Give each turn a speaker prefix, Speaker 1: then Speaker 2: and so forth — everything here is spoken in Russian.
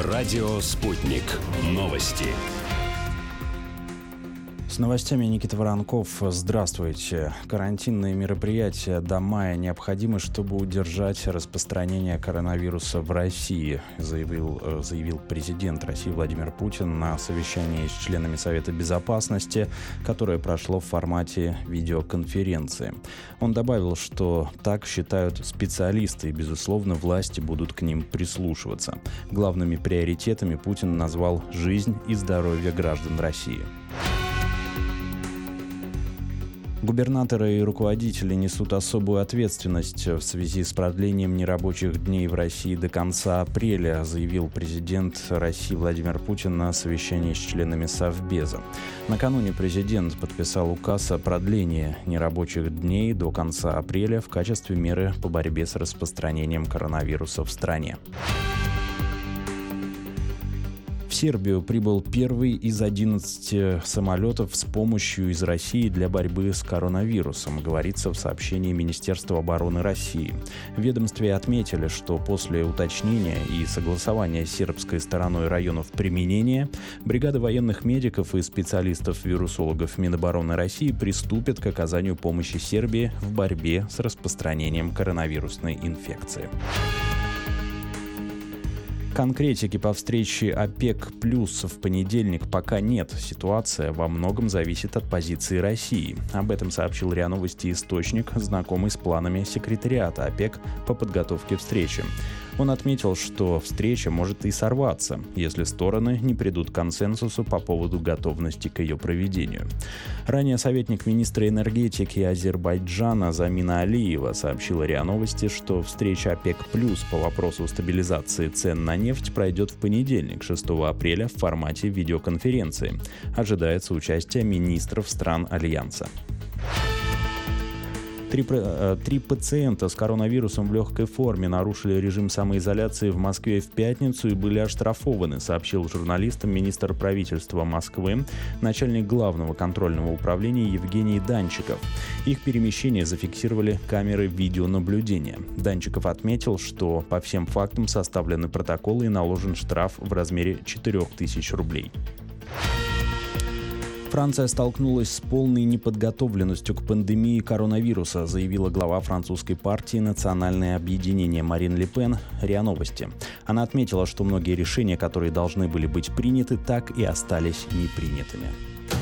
Speaker 1: Радио «Спутник». Новости.
Speaker 2: С новостями Никита Воронков. Здравствуйте. Карантинные мероприятия до мая необходимы, чтобы удержать распространение коронавируса в России, заявил президент России Владимир Путин на совещании с членами Совета Безопасности, которое прошло в формате видеоконференции. Он добавил, что так считают специалисты, и, безусловно, власти будут к ним прислушиваться. Главными приоритетами Путин назвал жизнь и здоровье граждан России. Губернаторы и руководители несут особую ответственность в связи с продлением нерабочих дней в России до конца апреля, заявил президент России Владимир Путин на совещании с членами Совбеза. Накануне президент подписал указ о продлении нерабочих дней до конца апреля в качестве меры по борьбе с распространением коронавируса в стране. В Сербию прибыл первый из 11 самолетов с помощью из России для борьбы с коронавирусом, говорится в сообщении Министерства обороны России. В ведомстве отметили, что после уточнения и согласования с сербской стороной районов применения, бригада военных медиков и специалистов-вирусологов Минобороны России приступят к оказанию помощи Сербии в борьбе с распространением коронавирусной инфекции. Конкретики по встрече ОПЕК+ в понедельник пока нет. Ситуация во многом зависит от позиции России. Об этом сообщил РИА Новости источник, знакомый с планами секретариата ОПЕК по подготовке встречи. Он отметил, что встреча может и сорваться, если стороны не придут к консенсусу по поводу готовности к ее проведению. Ранее советник министра энергетики Азербайджана Замина Алиева сообщила РИА Новости, что встреча ОПЕК+ по вопросу стабилизации цен на нефть пройдет в понедельник, 6 апреля, в формате видеоконференции. Ожидается участие министров стран Альянса. Три пациента с коронавирусом в легкой форме нарушили режим самоизоляции в Москве в пятницу и были оштрафованы, сообщил журналистам министр правительства Москвы, начальник главного контрольного управления Евгений Данчиков. Их перемещение зафиксировали камеры видеонаблюдения. Данчиков отметил, что по всем фактам составлены протоколы и наложен штраф в размере 4000 рублей. Франция столкнулась с полной неподготовленностью к пандемии коронавируса, заявила глава французской партии «Национальное объединение» Марин Ле Пен РИА Новости. Она отметила, что многие решения, которые должны были быть приняты, так и остались непринятыми.